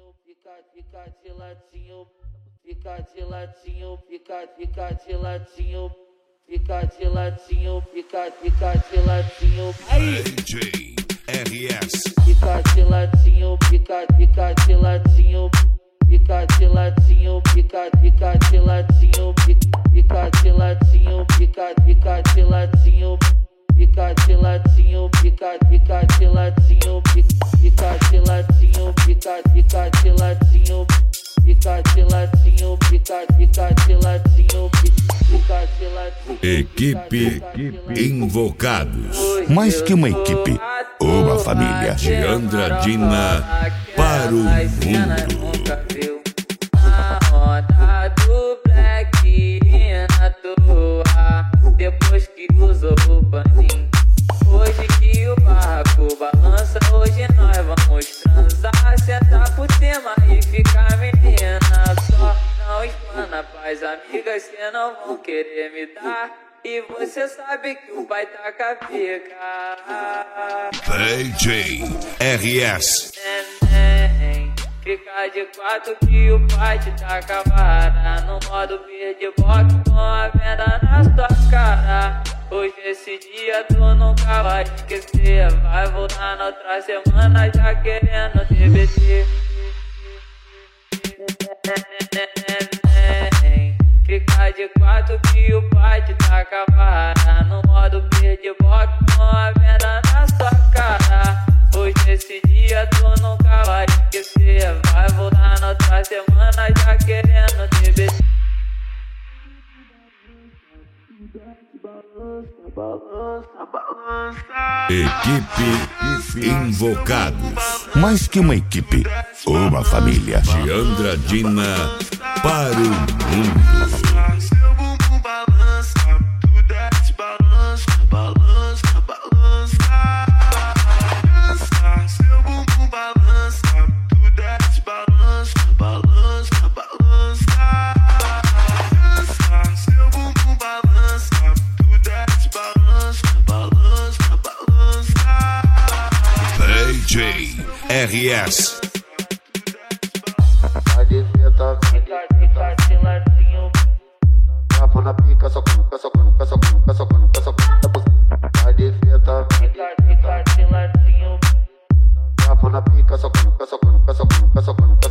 Fica de latinho, fica de latinho, fica de latinho, fica de latinho, fica de latinho. DJ RS. Fica de latinho, fica de latinho, fica de latinho, fica de latinho, fica de latinho, fica de latinho, fica de latinho, fica de latinho, fica de latinho, fica de latinho, fica de latinho, fica de latinho, fica de latinho. Equipe Invocados. Mais que uma equipe, uma família. De Andradina para o mundo. A onda do Black na toa, depois que usou o paninho. Hoje que o barraco balança, hoje nós vamos transar. Sentar por cima e ficar menina. Só não espana pras amigas que não vão querer me dar. E você sabe que o pai tá com a pica. DJ RS. Neném, fica de quatro que o pai te tá com a vara. No modo beatbox com a venda na sua cara. Hoje esse dia tu nunca vai esquecer. Vai voltar na outra semana já querendo TBT. Fica de quatro que o pai te tá com a vara. No modo beatbox com a venda na sua cara. Hoje esse dia tu nunca vai esquecer. Vai voltar na outra semana já querendo TBT. Equipe Invocados. Mais que uma equipe, uma família. De Andradina para o mundo. Seu bumbum balança, tu desce, balança, balança, balança. Balança, seu bumbum balança, tu desce, balança, balança, balança. Balança, seu bumbum balança, tu desce, balança, balança, balança. DJ RS. Vai de feta, Fica de latinho, tapa na pica, só cuca, só cuca, só cuca, só cuca, só cuca. Vai de feta, fica de latinho. tapa na pica, só cuca, só cuca, só cuca, só cuca.